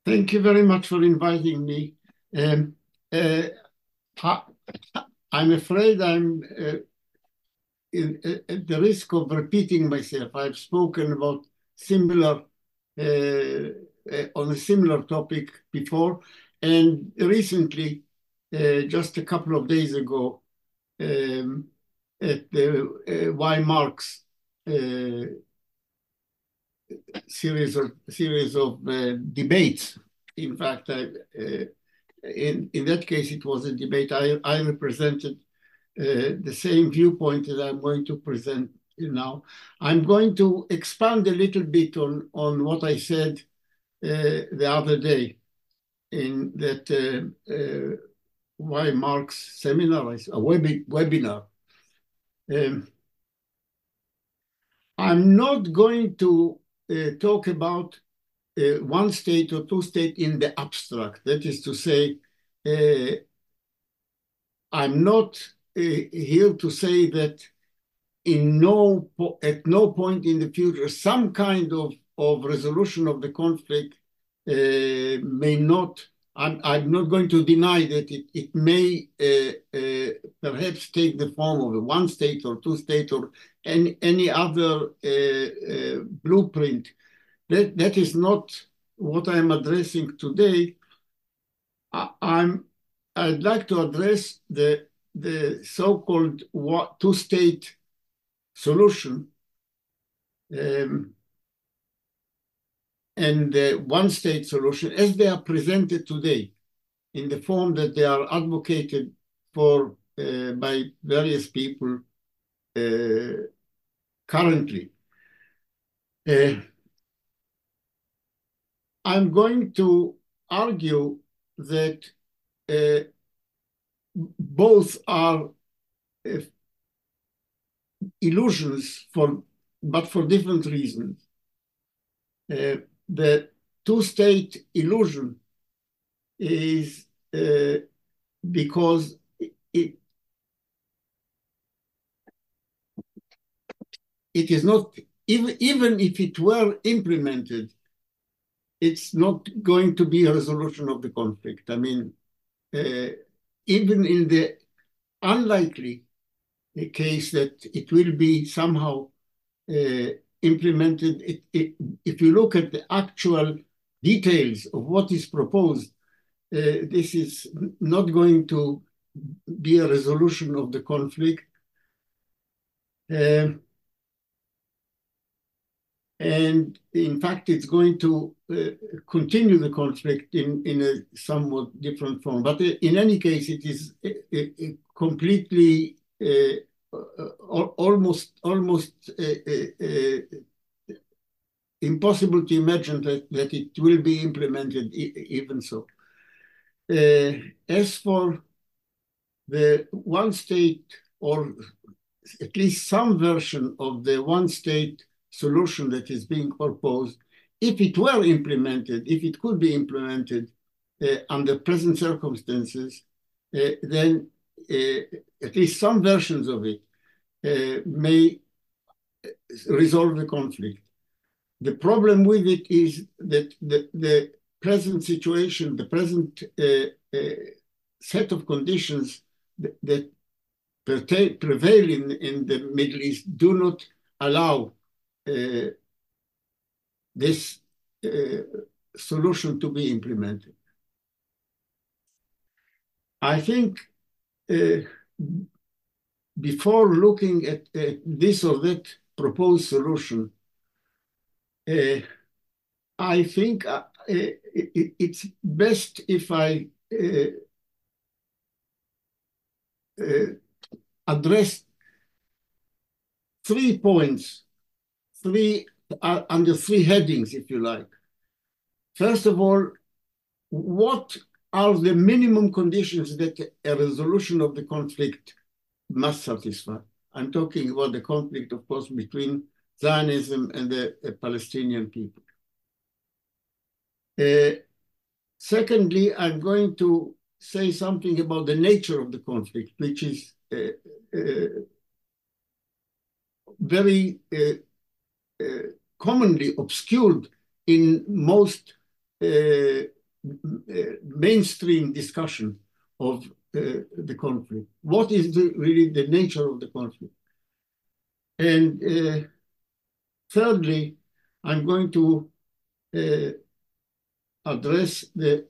Thank you very much for inviting me. Um, uh, I, I'm afraid I'm at the risk of repeating myself. I've spoken about similar on a similar topic before, and recently, just a couple of days ago, um, at the Y Marks series of debates. In fact, in that case, it was a debate. I represented the same viewpoint that I'm going to present now. I'm going to expand a little bit on what I said the other day in that Y Marks seminar, a webinar. Um, I'm not going to talk about one state or two state in the abstract. That is to say, I'm not here to say that at no point in the future, some kind of resolution of the conflict may not. I'm not going to deny that it may perhaps take the form of a one state or two state or any other blueprint. That is not what I'm addressing today. I'd like to address the so-called two-state solution um, and the one-state solution as they are presented today in the form that they are advocated for by various people currently. I'm going to argue that both are uh, illusions but for different reasons. The two-state illusion is because it is not, even if it were implemented, it's not going to be a resolution of the conflict. I mean, even in the unlikely case that it will be somehow implemented, if you look at the actual details of what is proposed, this is not going to be a resolution of the conflict. And in fact, it's going to continue the conflict in a somewhat different form. But in any case, it is completely almost impossible to imagine that it will be implemented even so. As for the one state, or at least some version of the one state solution that is being proposed, if it were implemented, if it could be implemented under present circumstances, then at least some versions of it may resolve the conflict. The problem with it is that the present situation, the present set of conditions that prevail in the Middle East do not allow this solution to be implemented. I think before looking at this or that proposed solution, I think it's best if I address 3 points, under 3 headings, if you like. First of all, what are the minimum conditions that a resolution of the conflict must satisfy? I'm talking about the conflict, of course, between Zionism and the Palestinian people. Secondly, I'm going to say something about the nature of the conflict, which is very commonly obscured in most mainstream discussion of the conflict. What is really the nature of the conflict? And thirdly, I'm going to address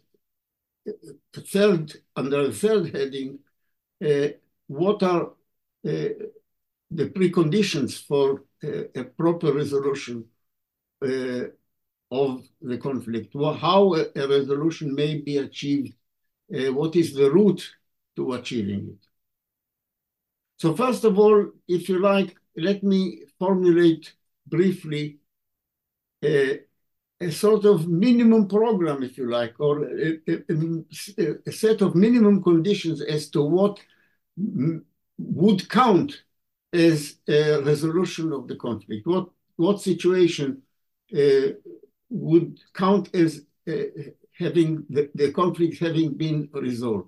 under the third heading, what are the preconditions for a proper resolution of the conflict, how a resolution may be achieved, what is the route to achieving it. So first of all, if you like, let me formulate briefly a sort of minimum program, if you like, or a set of minimum conditions as to what would count as a resolution of the conflict. What situation would count as having the conflict having been resolved?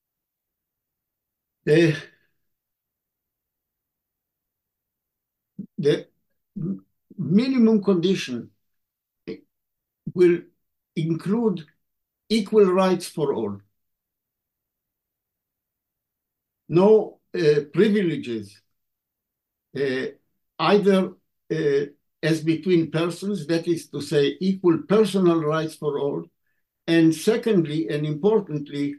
The minimum condition will include equal rights for all. No privileges, either as between persons, that is to say, equal personal rights for all, and secondly, and importantly,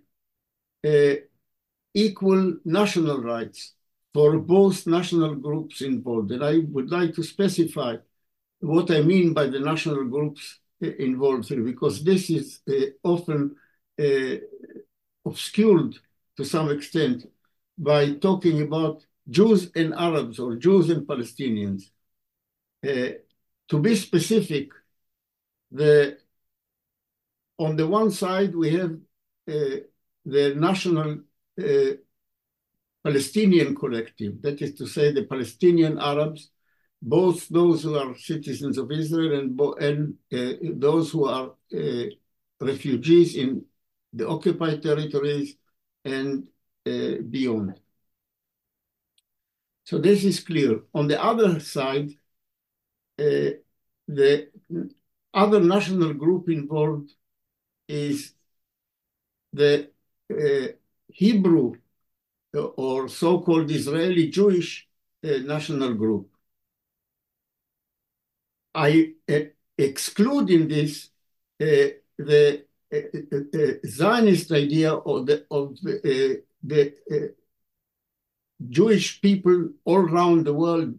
equal national rights for both national groups involved. And I would like to specify what I mean by the national groups involved here, because this is often obscured to some extent by talking about Jews and Arabs or Jews and Palestinians. To be specific, on the one side, we have the national Palestinian collective, that is to say the Palestinian Arabs, both those who are citizens of Israel and those who are refugees in the occupied territories and beyond. So this is clear. On the other side, the other national group involved is the Hebrew or so-called Israeli Jewish national group. I exclude in this the Zionist idea of the Jewish people all around the world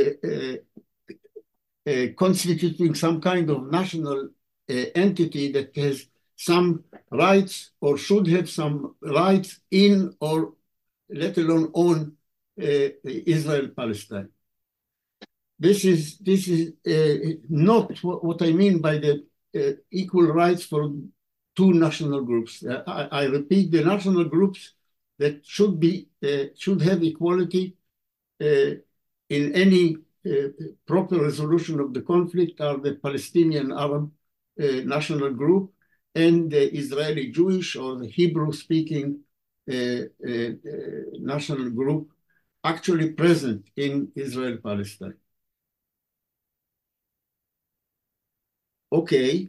constituting some kind of national entity that has some rights or should have some rights in or let alone own Israel-Palestine. This is not what I mean by the equal rights for two national groups. I repeat, the national groups that should have equality in any proper resolution of the conflict are the Palestinian Arab national group and the Israeli Jewish or the Hebrew-speaking national group actually present in Israel-Palestine. Okay,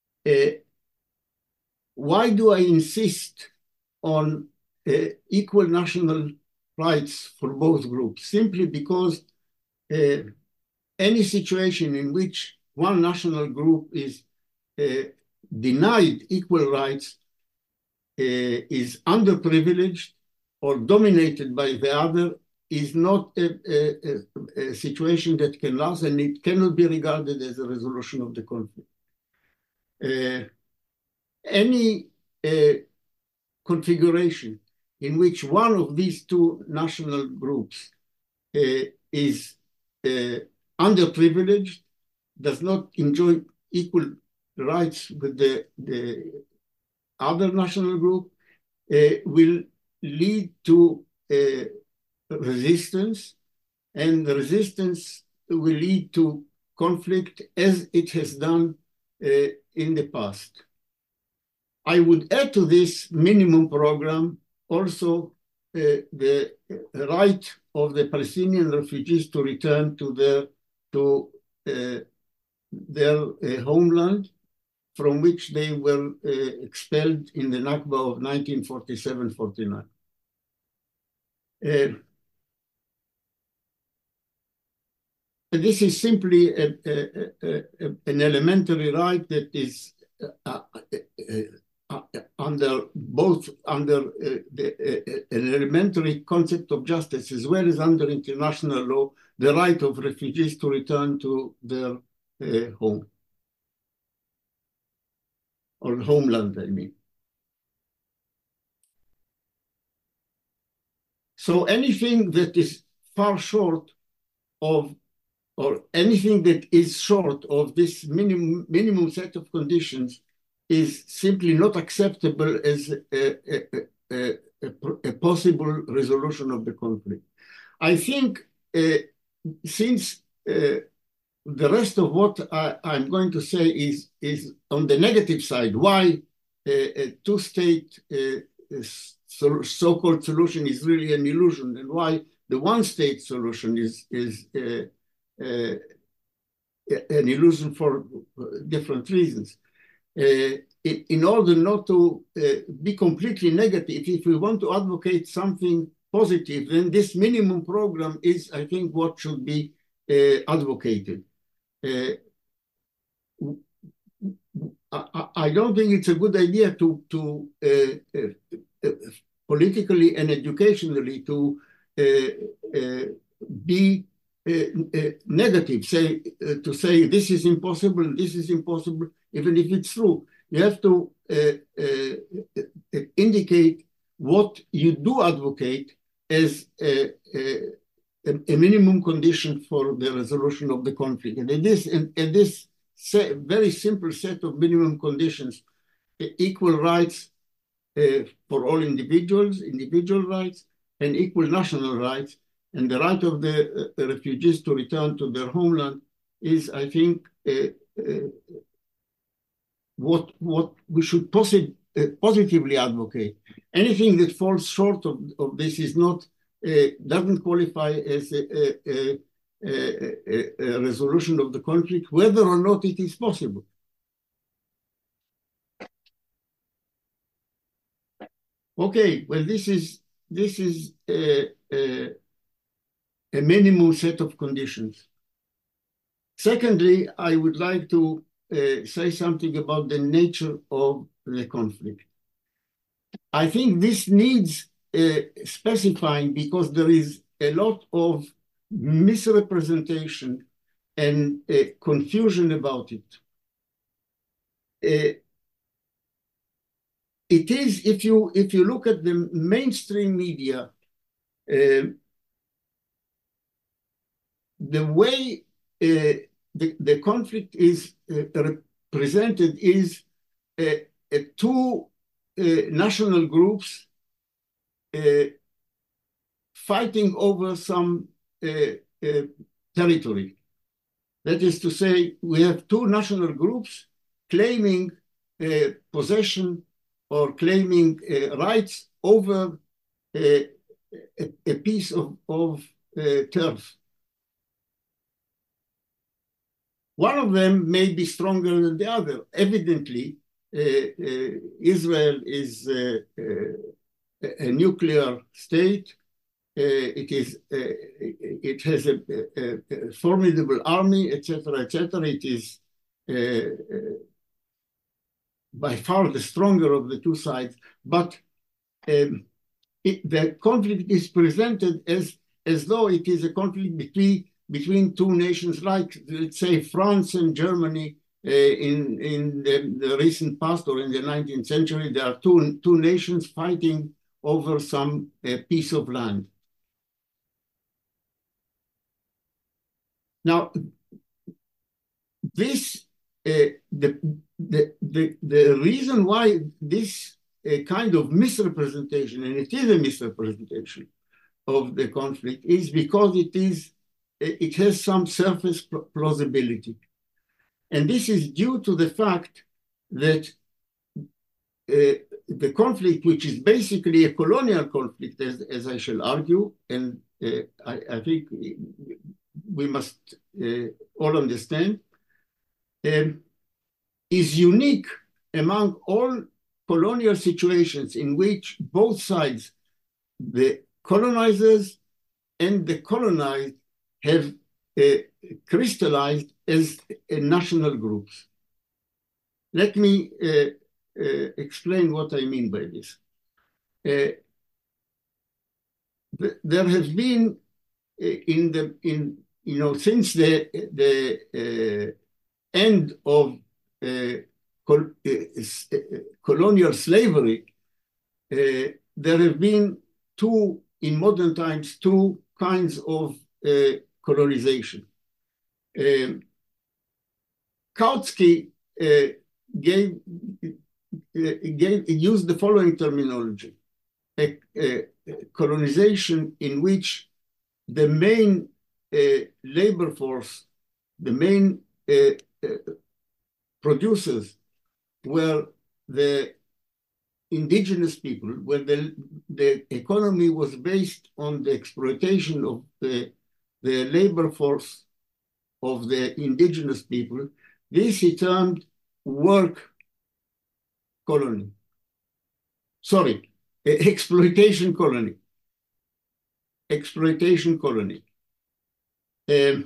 why do I insist on equal national rights for both groups? Simply because any situation in which one national group is denied equal rights is underprivileged or dominated by the other is not a situation that can last, and it cannot be regarded as a resolution of the conflict. Any configuration in which one of these two national groups is underprivileged, does not enjoy equal rights with the other national group, will lead to resistance, and the resistance will lead to conflict as it has done in the past. I would add to this minimum program also the right of the Palestinian refugees to return to their homeland from which they were expelled in the Nakba of 1947-49. This is simply an elementary right that is under an elementary concept of justice, as well as under international law, the right of refugees to return to their home, or homeland, I mean. So anything that is far short of, or anything that is short of this minimum set of conditions is simply not acceptable as a possible resolution of the conflict. I think since the rest of what I'm going to say is on the negative side, why a two-state so-called solution is really an illusion, and why the one-state solution is an illusion for different reasons. In order not to be completely negative, if we want to advocate something positive, then this minimum program is, I think, what should be advocated. I don't think it's a good idea to politically and educationally to be negative, to say this is impossible and this is impossible, even if it's true. You have to indicate what you do advocate as a minimum condition for the resolution of the conflict. And this very simple set of minimum conditions, equal rights for all individuals, individual rights, and equal national rights, and the right of the refugees to return to their homeland is, I think, what we should positively advocate. Anything that falls short of this is not, doesn't qualify as a resolution of the conflict, whether or not it is possible. Okay, well, this is a minimum set of conditions. Secondly, I would like to say something about the nature of the conflict. I think this needs specifying because there is a lot of misrepresentation and confusion about it. It is, if you look at the mainstream media, the way the conflict is represented is two national groups fighting over some territory. That is to say, we have two national groups claiming possession or claiming rights over a piece of turf. One of them may be stronger than the other. Evidently, Israel is a nuclear state. It has a formidable army, etc., etc. It is by far the stronger of the two sides, but the conflict is presented as though it is a conflict between two nations, like, let's say, France and Germany in the recent past or in the 19th century. There are two nations fighting over some piece of land. Now, this the reason why this kind of misrepresentation, and it is a misrepresentation of the conflict, is because it has some surface plausibility. And this is due to the fact that the conflict, which is basically a colonial conflict, as I shall argue, and I think we must all understand, is unique among all colonial situations in which both sides, the colonizers and the colonized, have crystallized as national groups. Let me explain what I mean by this. There has been since the end of colonial slavery, there have been in modern times, two kinds of colonization. Kautsky used the following terminology: colonization in which the main labor force, the main producers were the indigenous people, where the economy was based on the exploitation of the labor force of the indigenous people. This he termed work colony. Sorry, exploitation colony. Exploitation colony. The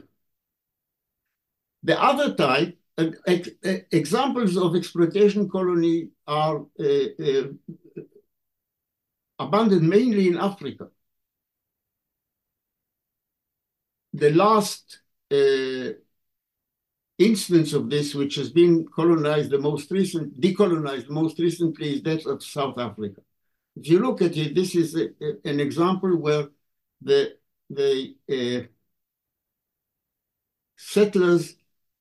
other type, examples of exploitation colony are abundant mainly in Africa. The last instance of this, which has been decolonized the most recently, is that of South Africa. If you look at it, this is an example where the settlers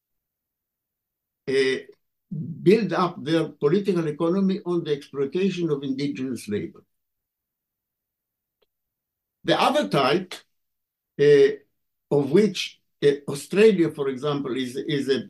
build up their political economy on the exploitation of indigenous labor. The other type, of which Australia, for example, is a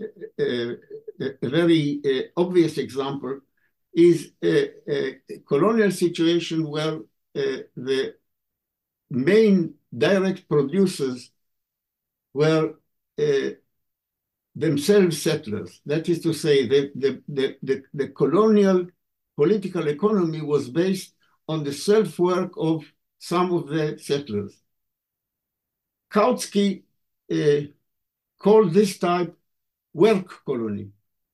very obvious example, is a colonial situation where the main direct producers were themselves settlers. That is to say, the colonial political economy was based on the self-work of some of the settlers. Kautsky called this type work colony.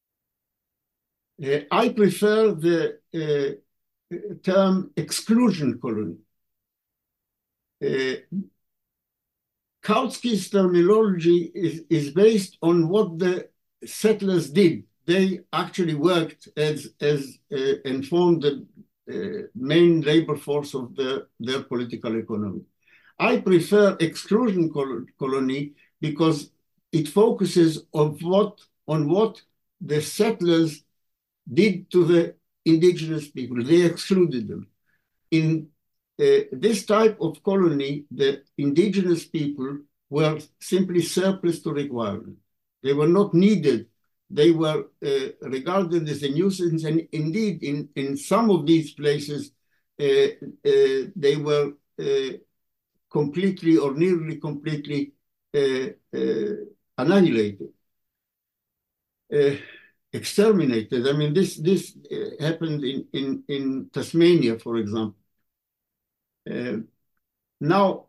I prefer the term exclusion colony. Kautsky's terminology is based on what the settlers did. They actually worked and formed the main labor force of their political economy. I prefer exclusion colony because it focuses on what the settlers did to the indigenous people. They excluded them. In this type of colony, the indigenous people were simply surplus to requirement. They were not needed. They were regarded as a nuisance, and indeed, in some of these places, they were completely or nearly completely annihilated, exterminated. I mean, this happened in Tasmania, for example. Now,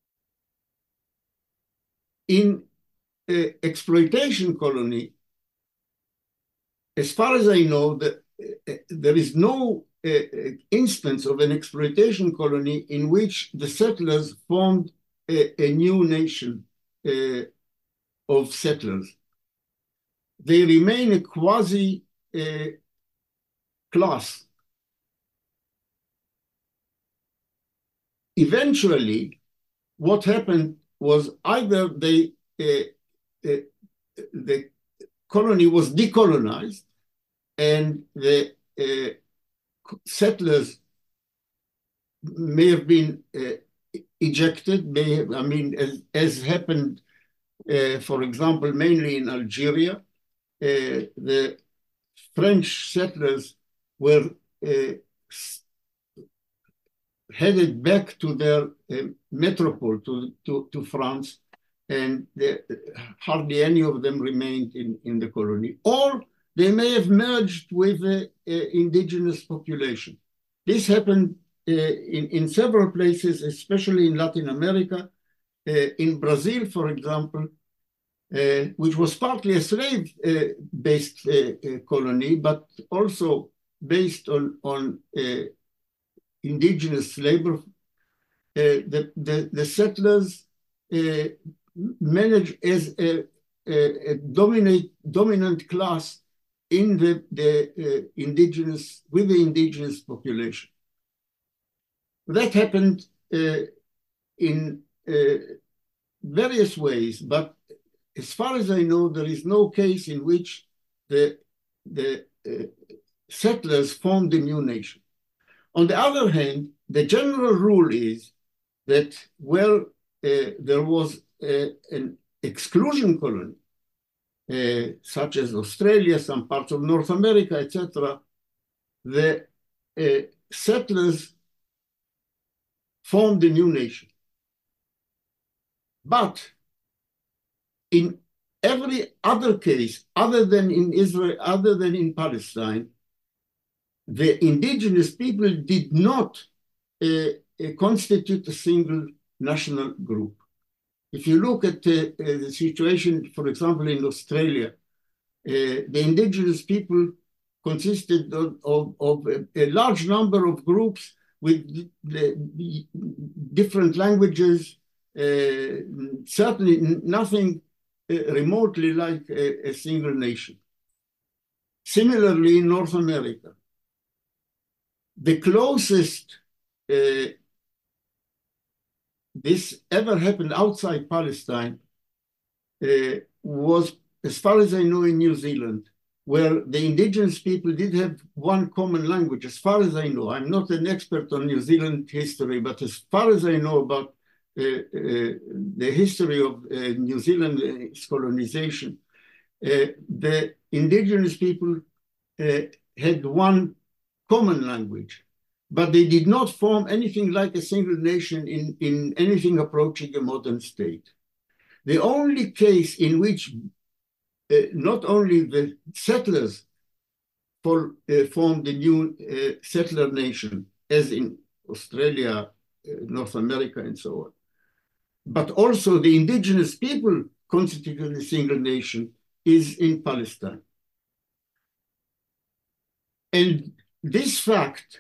in exploitation colony, as far as I know, there is no instance of an exploitation colony in which the settlers formed a new nation of settlers. They remain a quasi class. Eventually, what happened was either the colony was decolonized and the settlers may have been ejected, as happened, for example, mainly in Algeria. The French settlers were headed back to their metropole, to France, and hardly any of them remained in the colony. Or they may have merged with the indigenous population. This happened in several places, especially in Latin America. In Brazil, for example, which was partly a slave-based colony, but also based on indigenous labor. The settlers managed as a dominant class in the indigenous population. That happened in various ways, but as far as I know, there is no case in which the settlers formed a new nation. On the other hand, the general rule is that, well, there was an exclusion colony, such as Australia, some parts of North America, etc. The settlers formed a new nation. But in every other case, other than in Israel, other than in Palestine, the indigenous people did not constitute a single national group. If you look at the situation, for example, in Australia, the indigenous people consisted of a large number of groups with different languages, certainly nothing remotely like a single nation. Similarly, in North America, the closest this ever happened outside Palestine was, as far as I know, in New Zealand, where the indigenous people did have one common language, as far as I know. I'm not an expert on New Zealand history, but as far as I know about the history of New Zealand's colonization, the indigenous people had one common language, but they did not form anything like a single nation in anything approaching a modern state. The only case in which not only the settlers formed a new settler nation, as in Australia, North America, and so on, but also the indigenous people constituted a single nation, is in Palestine. And this fact,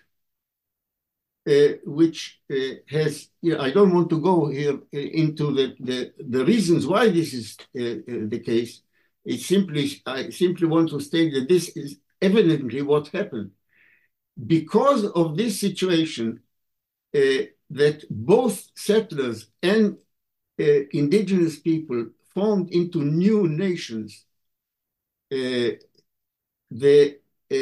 which has, I don't want to go here into the reasons why this is the case. I simply want to state that this is evidently what happened. Because of this situation, that both settlers and indigenous people formed into new nations, the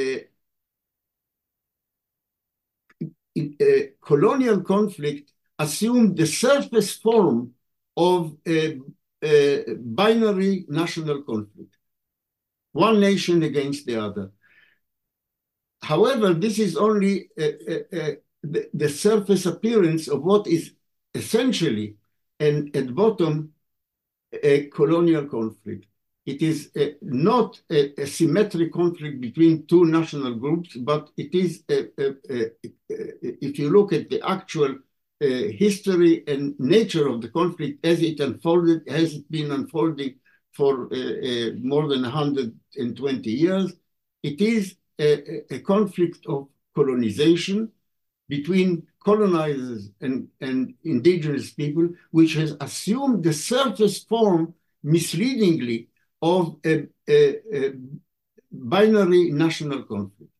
colonial conflict assumed the surface form of a binary national conflict, one nation against the other. However, this is only the surface appearance of what is essentially, and at bottom, a colonial conflict. It is not a symmetric conflict between two national groups, but it is, if you look at the actual history and nature of the conflict as it unfolded, has it been unfolding for more than 120 years, it is a conflict of colonization between colonizers and indigenous people, which has assumed the surface form, misleadingly, of a binary national conflict.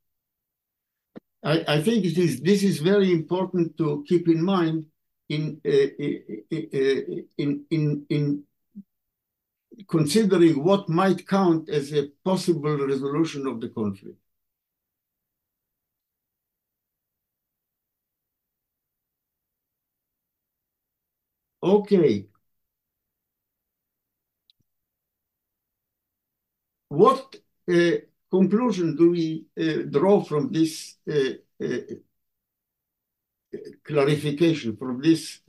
I think this is very important to keep in mind in considering what might count as a possible resolution of the conflict. Okay. What conclusion do we draw from this clarification, from this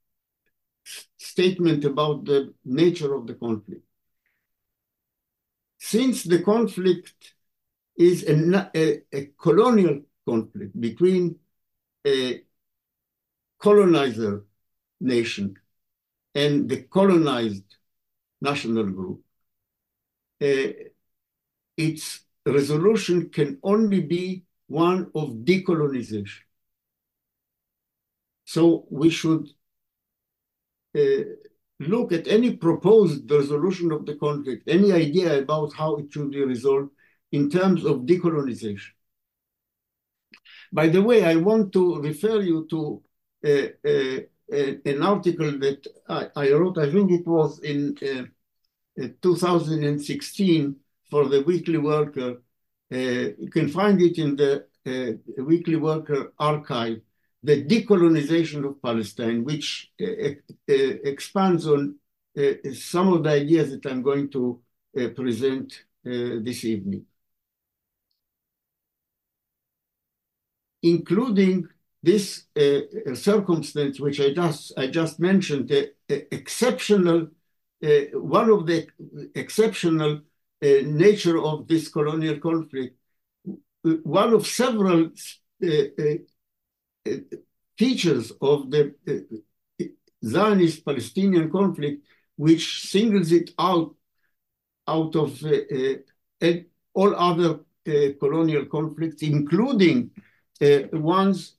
statement about the nature of the conflict? since the conflict is a colonial conflict between a colonizer nation and the colonized national group, its resolution can only be one of decolonization. So we should look at any proposed resolution of the conflict, any idea about how it should be resolved in terms of decolonization. By the way, I want to refer you to an article that I wrote, I think it was in 2016 for the Weekly Worker. You can find it in the Weekly Worker archive, The Decolonization of Palestine, which expands on some of the ideas that I'm going to present this evening, including this circumstance, which I just mentioned, the exceptional, one of the exceptional nature of this colonial conflict, one of several features of the Zionist-Palestinian conflict, which singles it out of all other colonial conflicts, including ones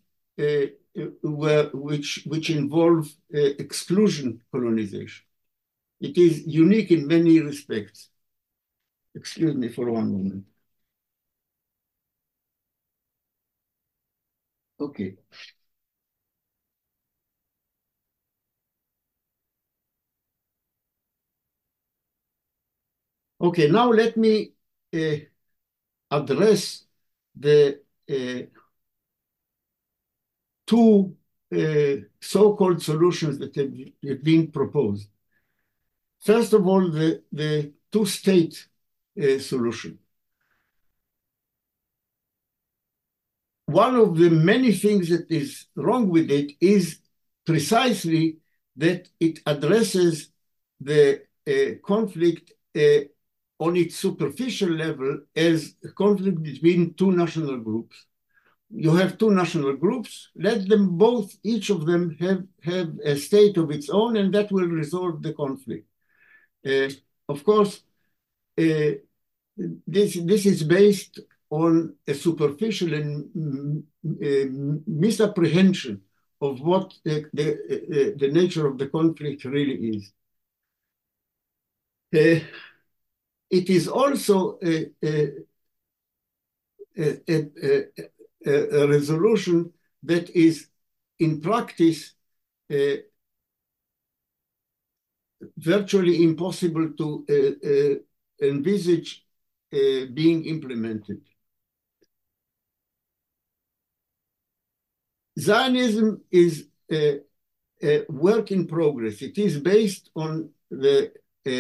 which involve exclusion colonization. It is unique in many respects. Excuse me for one moment. Okay. Okay, now let me address the two so-called solutions that have been proposed. First of all, the two-state solution. One of the many things that is wrong with it is precisely that it addresses the conflict on its superficial level as a conflict between two national groups. You have two national groups, let them both, each of them have a state of its own, and that will resolve the conflict. Of course, this is based on a superficial and misapprehension of what the nature of the conflict really is. It is also a resolution that is, in practice, virtually impossible to envisage being implemented. Zionism is a work in progress. It is based on the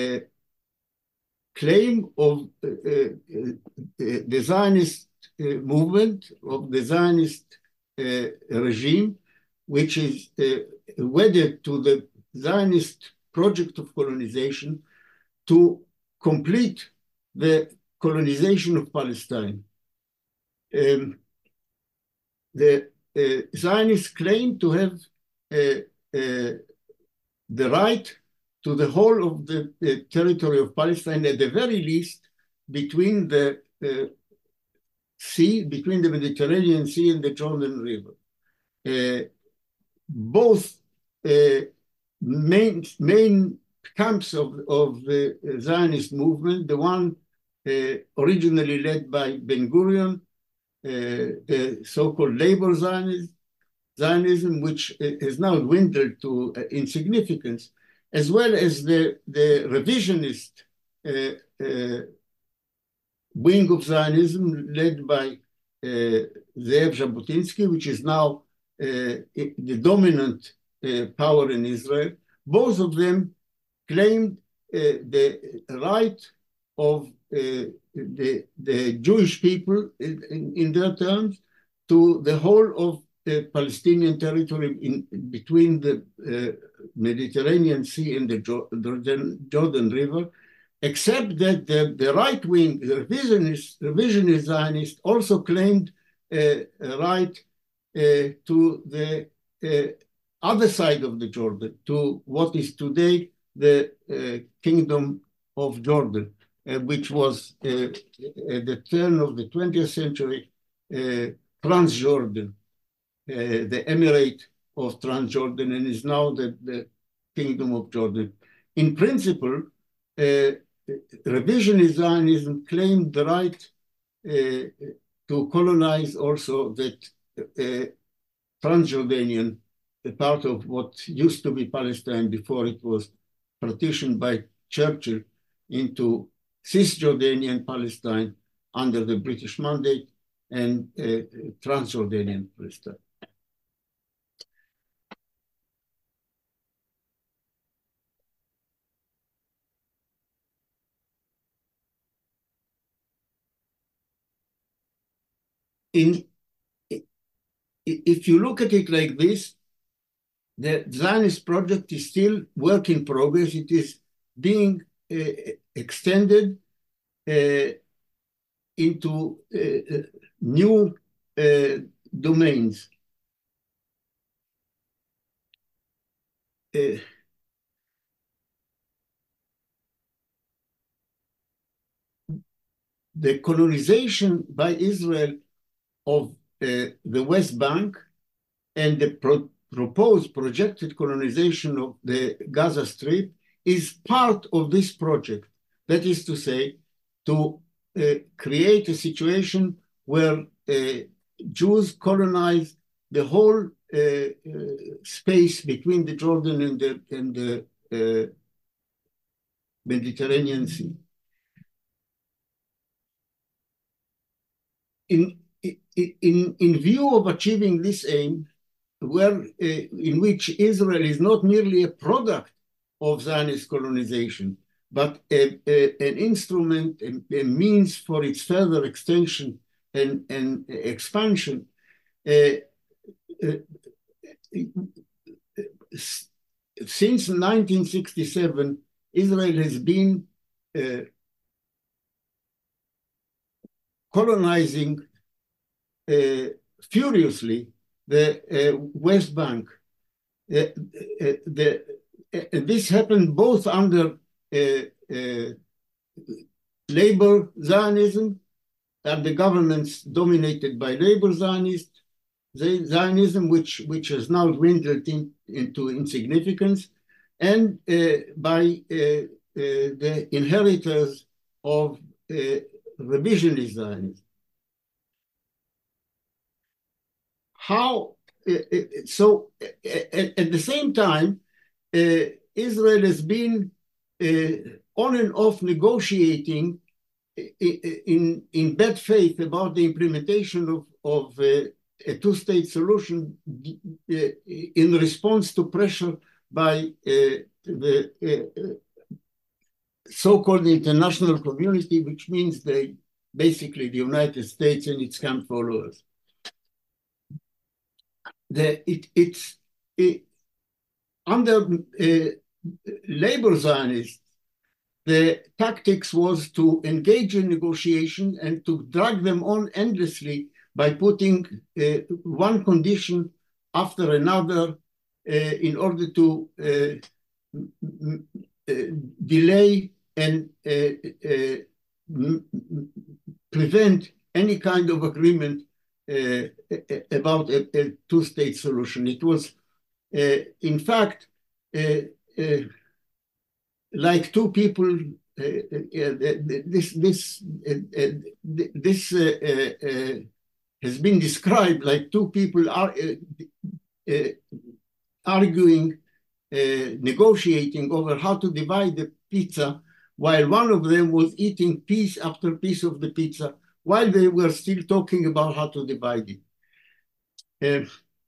claim of the Zionist movement, of the Zionist regime, which is wedded to the Zionist project of colonization to complete the colonization of Palestine. The Zionists claim to have the right to the whole of the territory of Palestine, at the very least, between the sea, between the Mediterranean Sea and the Jordan River. Both main camps of the Zionist movement, the one originally led by Ben-Gurion, the so-called labor Zionism, which has now dwindled to insignificance, as well as the revisionist wing of Zionism led by Ze'ev Jabotinsky, which is now the dominant power in Israel. Both of them claimed the right of the Jewish people, in their terms, to the whole of the Palestinian territory between the Mediterranean Sea and the Jordan River, except that the right wing, the revisionist Zionist, also claimed a right to the other side of the Jordan, to what is today the Kingdom of Jordan, which was at the turn of the 20th century, Transjordan, the Emirate of Transjordan, and is now the Kingdom of Jordan. In principle, revisionist Zionism claimed the right to colonize also that Transjordanian, a part of what used to be Palestine before it was partitioned by Churchill into Cisjordanian Palestine under the British mandate and Transjordanian Palestine. If you look at it like this, the Zionist project is still work in progress. It is being extended into new domains. The colonization by Israel of the West Bank and the proposed projected colonization of the Gaza Strip is part of this project. That is to say, to create a situation where Jews colonize the whole space between the Jordan and the Mediterranean Sea. In view of achieving this aim, in which Israel is not merely a product of Zionist colonization, but an instrument, a means for its further extension and expansion, since 1967, Israel has been colonizing furiously the West Bank. This happened both under labor Zionism and the governments dominated by labor Zionism, which has now dwindled into insignificance, and by the inheritors of revisionist Zionism. So at the same time, Israel has been on and off negotiating in bad faith about the implementation of a two-state solution in response to pressure by the so-called international community, which means basically the United States and its camp followers. Under labor Zionists, the tactics was to engage in negotiation and to drag them on endlessly by putting one condition after another in order to delay and prevent any kind of agreement about a two-state solution. It was, in fact, like two people. This has been described like two people arguing, negotiating over how to divide the pizza, while one of them was eating piece after piece of the pizza, while they were still talking about how to divide it.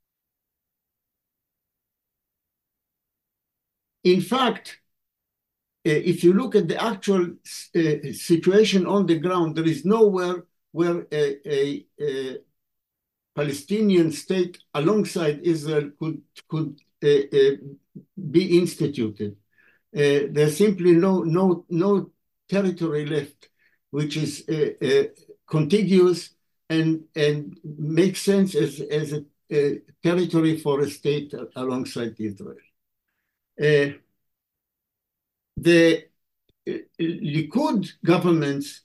In fact, if you look at the actual situation on the ground, there is nowhere where a Palestinian state alongside Israel could be instituted. There's simply no territory left, which is contiguous and makes sense as a territory for a state alongside Israel. The Likud governments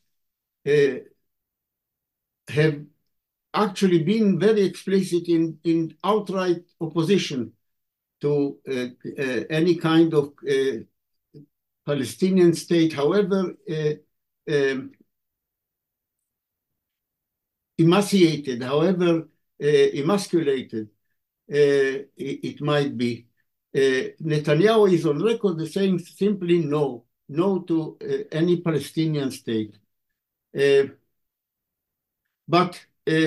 have actually been very explicit in outright opposition to any kind of Palestinian state, however emaciated, however emasculated it might be. Netanyahu is on record as saying simply no to any Palestinian state. But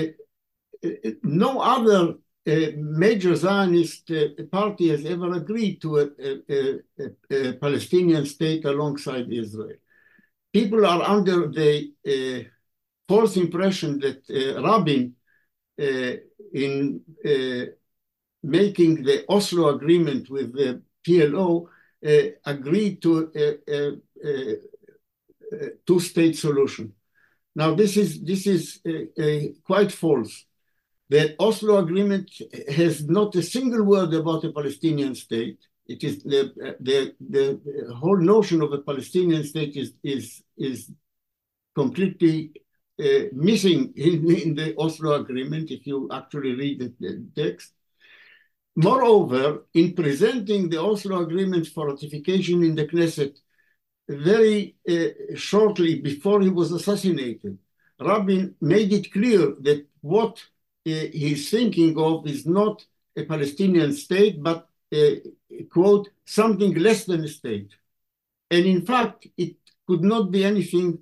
no other major Zionist party has ever agreed to a Palestinian state alongside Israel. People are under the false impression that Rabin, in making the Oslo agreement with the PLO, agreed to a two-state solution. Now, this is quite false. The Oslo agreement has not a single word about a Palestinian state. It is the whole notion of a Palestinian state is completely missing in the Oslo agreement, if you actually read the text. Moreover, in presenting the Oslo agreement for ratification in the Knesset very shortly before he was assassinated, Rabin made it clear that what he's thinking of is not a Palestinian state, but, quote, something less than a state. And in fact, it could not be anything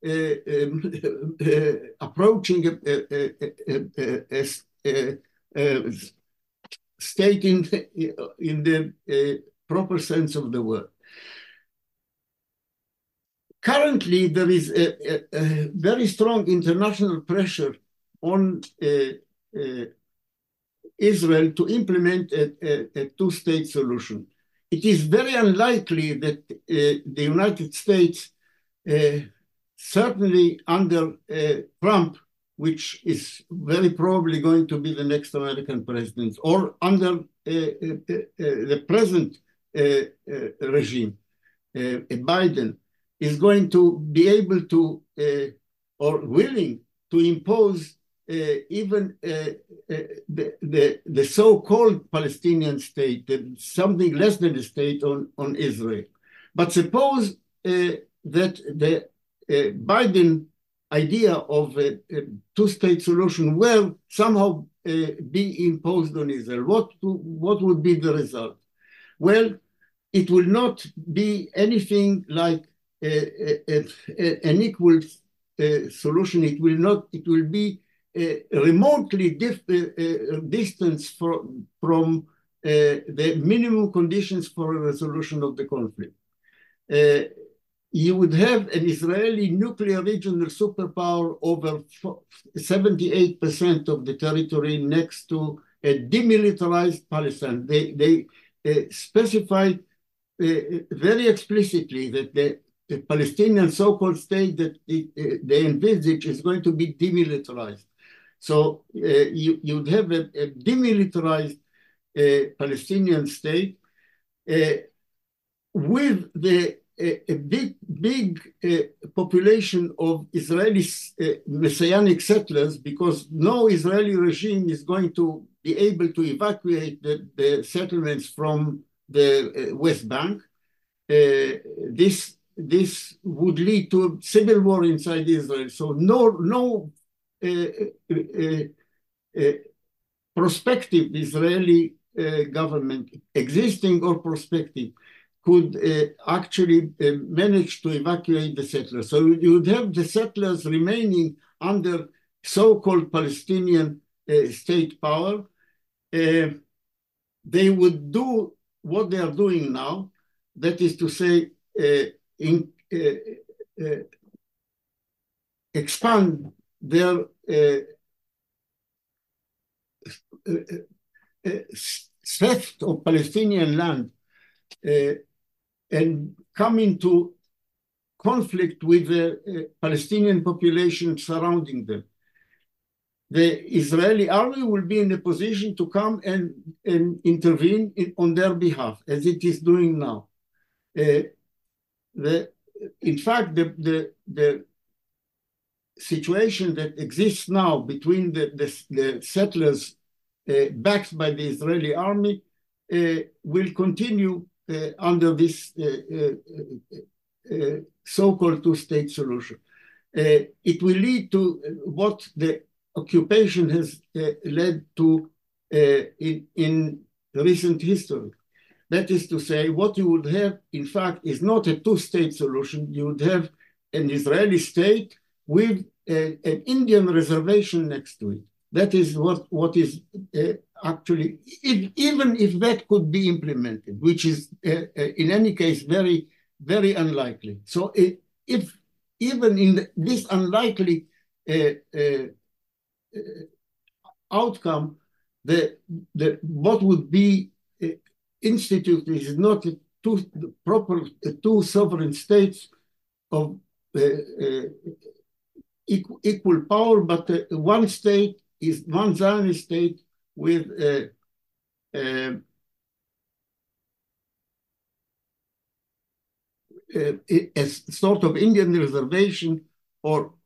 approaching a state in the proper sense of the word. Currently, there is a very strong international pressure on Israel to implement a two-state solution. It is very unlikely that the United States, certainly under Trump, which is very probably going to be the next American president, or under the present regime, Biden, is going to be able to or willing to impose even the so-called Palestinian state, something less than a state on Israel. But suppose that the Biden idea of a two-state solution will somehow be imposed on Israel. What would be the result? Well, it will not be anything like an equal solution. It will be remotely distance from the minimum conditions for a resolution of the conflict. You would have an Israeli nuclear regional superpower over 78% of the territory next to a demilitarized Palestine. They specified very explicitly that the Palestinian so-called state that they envisage is going to be demilitarized. So you'd have a demilitarized Palestinian state with a big population of Israeli Messianic settlers, because no Israeli regime is going to be able to evacuate the settlements from the West Bank. This would lead to civil war inside Israel. So no prospective Israeli government, existing or prospective, could actually manage to evacuate the settlers. So you would have the settlers remaining under so-called Palestinian state power. They would do what they are doing now, that is to say, expand their theft of Palestinian land and come into conflict with the Palestinian population surrounding them. The Israeli army will be in a position to come and intervene on their behalf, as it is doing now. In fact, the situation that exists now between the settlers backed by the Israeli army will continue under this so-called two-state solution. It will lead to what the occupation has led to in recent history. That is to say, what you would have, in fact, is not a two-state solution. You would have an Israeli state with an Indian reservation next to it. That is what is actually, even if that could be implemented, which is in any case very, very unlikely. So if even in this unlikely outcome, what would be instituted is not two sovereign states of equal power, but one state is one Zionist state with a sort of Indian reservation or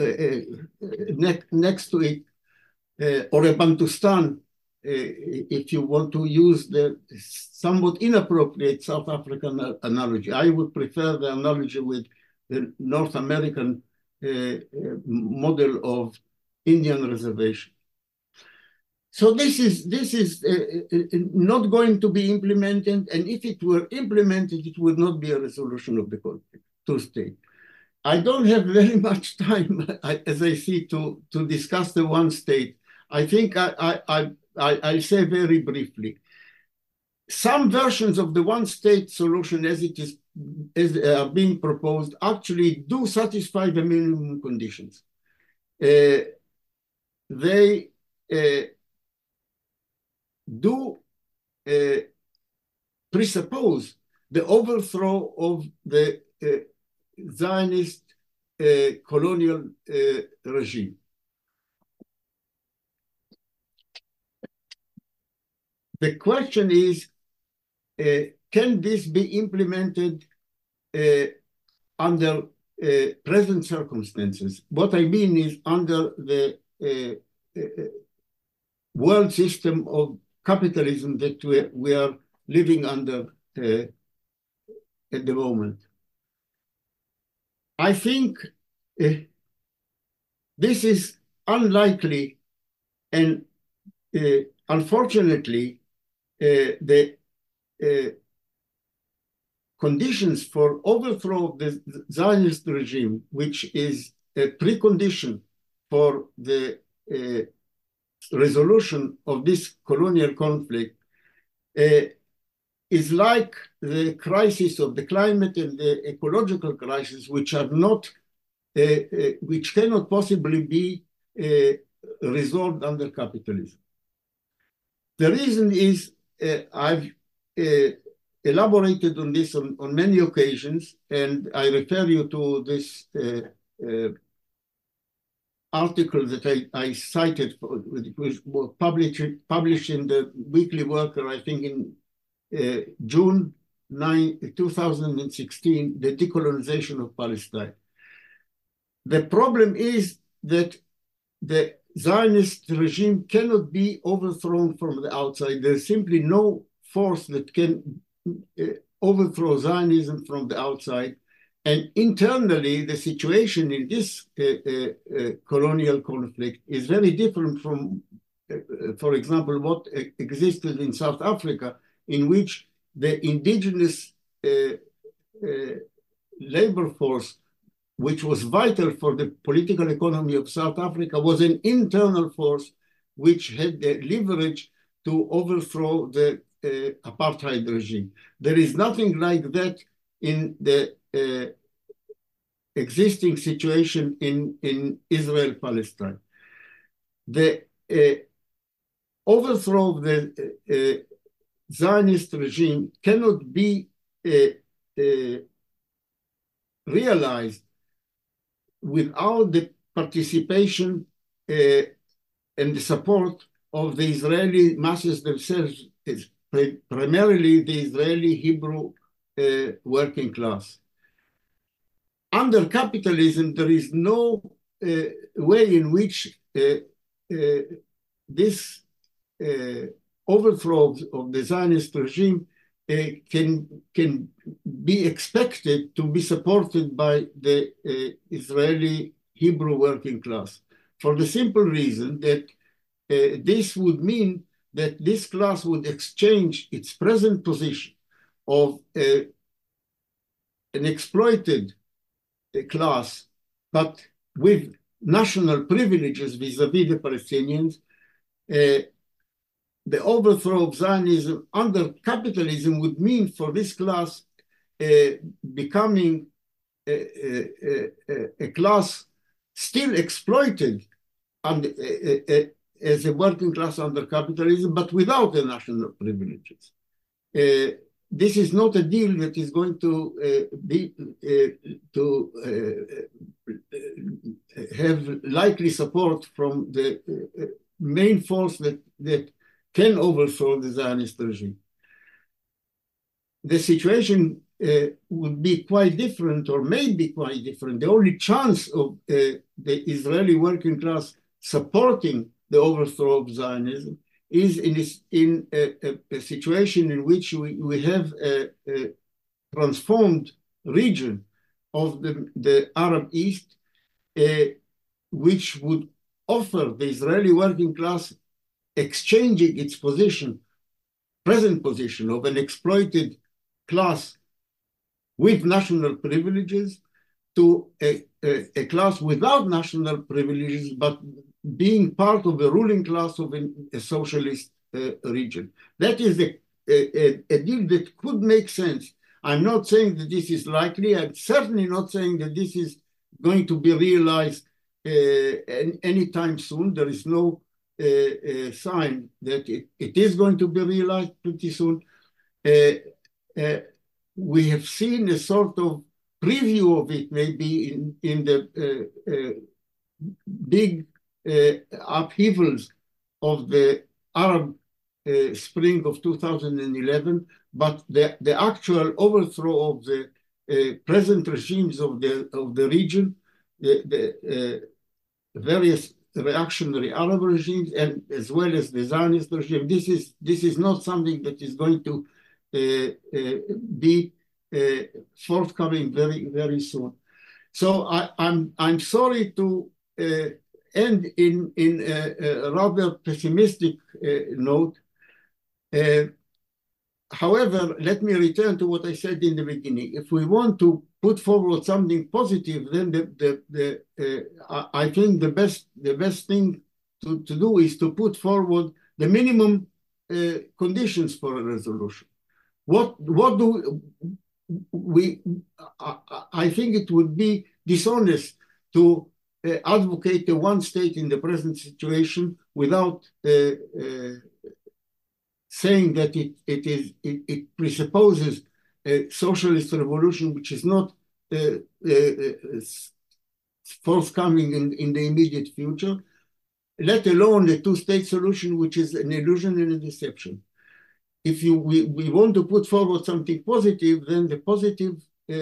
next to it, or a Bantustan, if you want to use the somewhat inappropriate South African analogy. I would prefer the analogy with the North American model of Indian reservation. So this is not going to be implemented, and if it were implemented, it would not be a resolution of the conflict, two-state. I don't have very much time, as I see, to discuss the one state. I think I'll say very briefly. Some versions of the one-state solution, as are being proposed, actually do satisfy the minimum conditions. They do presuppose the overthrow of the Zionist colonial regime. The question is, can this be implemented under present circumstances? What I mean is under the world system of capitalism that we are living under at the moment. I think this is unlikely, and unfortunately, the conditions for overthrow of the Zionist regime, which is a precondition for the resolution of this colonial conflict, is like the crisis of the climate and the ecological crisis, which are not, which cannot possibly be resolved under capitalism. The reason is, I've elaborated on this on many occasions, and I refer you to this article that I cited, which was published in the Weekly Worker, I think in June 9, 2016, the decolonization of Palestine. The problem is that the Zionist regime cannot be overthrown from the outside. There's simply no force that can overthrow Zionism from the outside. And internally, the situation in this colonial conflict is very different from, for example, what existed in South Africa, in which the indigenous labor force, which was vital for the political economy of South Africa, was an internal force which had the leverage to overthrow the apartheid regime. There is nothing like that in the existing situation in Israel-Palestine. The overthrow of the Zionist regime cannot be realized without the participation and the support of the Israeli masses themselves, primarily the Israeli Hebrew working class. Under capitalism, there is no way in which this overthrow of the Zionist regime can be expected to be supported by the Israeli Hebrew working class, for the simple reason that this would mean that this class would exchange its present position of an exploited class, but with national privileges vis-à-vis the Palestinians. The overthrow of Zionism under capitalism would mean for this class becoming a class still exploited as a working class under capitalism, but without the national privileges. This is not a deal that is going to have likely support from the main force that can overthrow the Zionist regime. The situation would be quite different, or may be quite different. The only chance of the Israeli working class supporting the overthrow of Zionism is in a situation in which we have a transformed region of the Arab East, which would offer the Israeli working class exchanging its present position of an exploited class with national privileges to a class without national privileges, but being part of the ruling class of a socialist region. That is a deal that could make sense. I'm not saying that this is likely. I'm certainly not saying that this is going to be realized anytime soon. There is no sign that it is going to be realized pretty soon. We have seen a sort of preview of it maybe in the big upheavals of the Arab Spring of 2011, but the actual overthrow of the present regimes of the region, the various reactionary Arab regimes, and as well as the Zionist regime, this is not something that is going to be forthcoming very, very soon. So I'm sorry to end in a rather pessimistic note. However, let me return to what I said in the beginning. If we want to put forward something positive, then I think the best thing to do is to put forward the minimum conditions for a resolution. What do we? I think it would be dishonest to advocate a one state in the present situation without saying that it presupposes a socialist revolution, which is not forthcoming in the immediate future, let alone a two-state solution, which is an illusion and a deception. If we want to put forward something positive, then the positive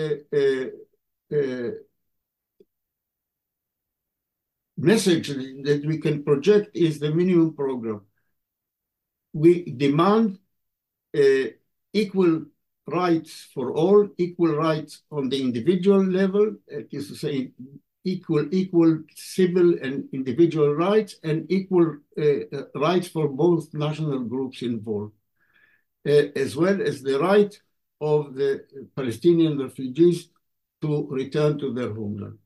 message that we can project is the minimum program. We demand equal rights for all, equal rights on the individual level, that is to say, equal civil and individual rights, and equal rights for both national groups involved, as well as the right of the Palestinian refugees to return to their homeland.